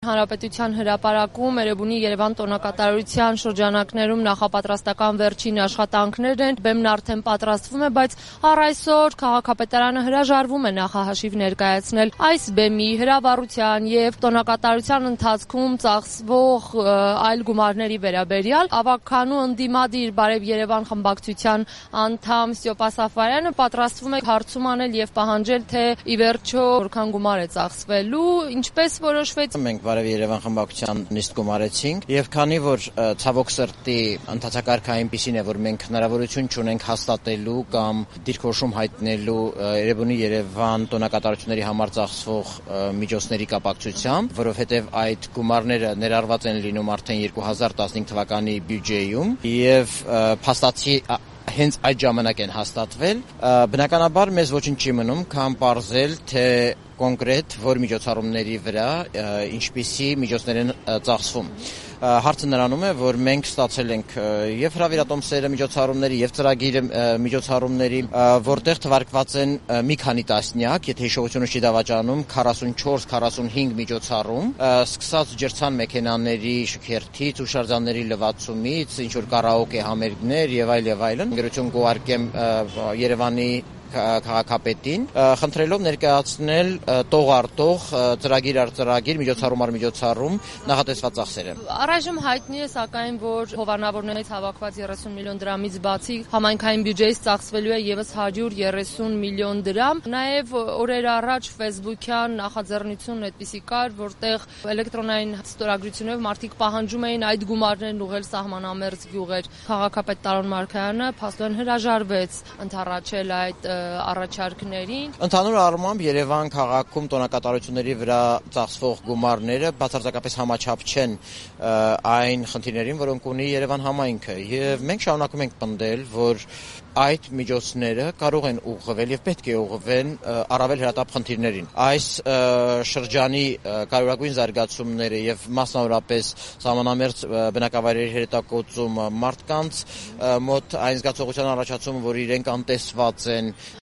Հանրապետության հրապարակում Էրեբունի Երևան տոնակատարության շրջանակներում նախապատրաստական վերջին աշխատանքներն են, բեմն արդեն պատրաստվում է, բայց առ այսօր քաղաքապետարանը հրաժարվում է նախահաշիվ ներկայացնել այս բեմի հրավառության եւ տոնակատարության ընթացքում ծախսվող այլ գումարների վերաբերյալ։ Ավագանու ընդդիմադիր Բարև Երևան խմբակցության անդամ Ստյոպա Սաֆարյանը պատրաստվում է հարցում անել եւ պահանջել, թե ի վերջո որքան գումար է ծախսվելու, ինչպես որոշվեց։ Մենք Բարև Երևան խմբակցության նիստ գումարեցինք եւ քանի որ ցավոք սրտի ընթացակարգը այնպիսին է, որ մենք հնարավորություն չունենք հաստատելու կամ դիրքորոշում հայտնելու Էրեբունի Երևան տոնակատարությունների համար ծախսվող միջոցների կապակցությամբ, որովհետեւ այդ գումարները ներառված են լինում արդեն 2015 թվականի բյուջեում եւ փաստացի հենց այդ ժամանակ են հաստատվել, բնականաբար մեզ ոչինչ չի մնում, քան պարզել, թե կոնկրետ որ միջոցառումների վրա ինչպիսի միջոցներ են ծախսվում։ Հարցը նրանում է, որ մենք ստացել ենք եւ հրավիրատոմսերը միջոցառումների եւ ծրագիրը միջոցառումների, որտեղ թվարկված են մի քանի տասնյակ, եթե հիշողությունը չի դավաճանում, 44-45 միջոցառում, սկսած ջրցան մեքենաների շքերթից, հուշարձանների լվացումից, ինչ որ կարաոկե համերգներ եւ այլն, ընկերություն կուարկեմ Երևանի քաղաքապետին, խնդրելով ներկայացնել տող առ տող, ծրագիր առ ծրագիր, միջոցառում առ միջոցառում նախատեսված ծախսերը։ Առայժմ հայտնի է սակայն, որ հովանավորներից հավաքված 30 միլիոն դրամից բացի համայնքային բյուջեից ծախսվելու է եւս 130 միլիոն դրամ։ Նաեւ օրեր առաջ Facebook-յան նախաձեռնություն այդպիսի կար, որտեղ էլեկտրոնային ստորագրությունով մարդիկ պահանջում էին այդ գումարներն ուղղել սահմանամերձ գյուղեր։ Քաղաքապետ Տարոն Մարգարյանը փաստորեն հրաժարվեց ընդառաջել այդ առաջարկներին։ Ընդհանուր առմամբ Երևան քաղաքում տոնակատարությունների վրա ծախսվող գումարները բացարձակապես համաչափ չեն այն խնդիրներին, որոնք ունի Երևան համայնքը, եւ մենք շարունակում ենք պնդել, որ այդ միջոցները կարող են ուղղվել եւ պետք է ուղղվեն առավել հրատապ խնդիրներին։ Այս շրջանի կարևորագույն զարգացումները եւ մասնավորապես սահմանամերձ բնակավայրերի հերետակոծումը մարդկանց մոտ այն զգացողության առաջացումը, որ իրենք անտեսված են,